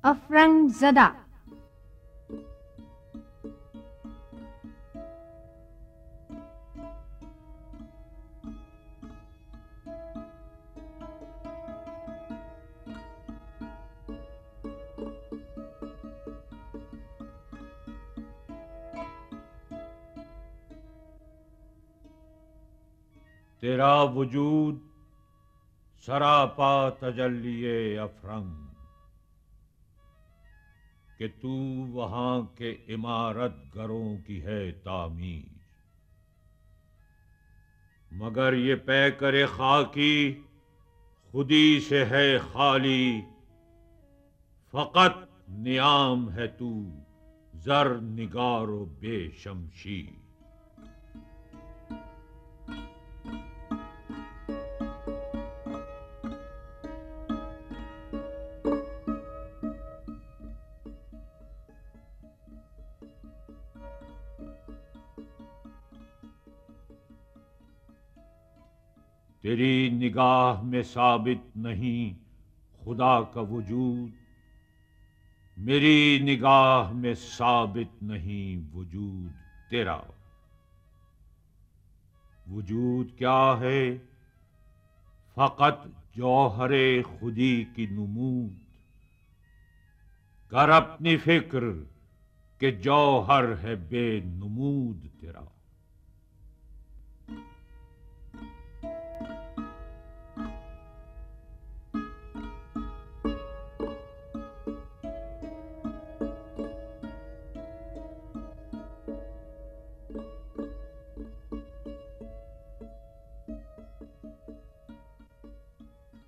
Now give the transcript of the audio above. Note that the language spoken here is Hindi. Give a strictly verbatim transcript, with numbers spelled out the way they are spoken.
अफरंग ज़दा। तेरा वजूद सरापा तजल्लिए अफरंग कि तू वहां के इमारत घरों की है तामीर, मगर ये पै करे खाकी खुदी से है खाली। फकत नियाम है तू जर निगारो बेशमशीर। तेरी निगाह में साबित नहीं खुदा का वजूद, मेरी निगाह में साबित नहीं वजूद तेरा। वजूद क्या है? फकत जौहरे खुदी की नुमूद। कर अपनी फिक्र कि जौहर है बेनुमूद तेरा।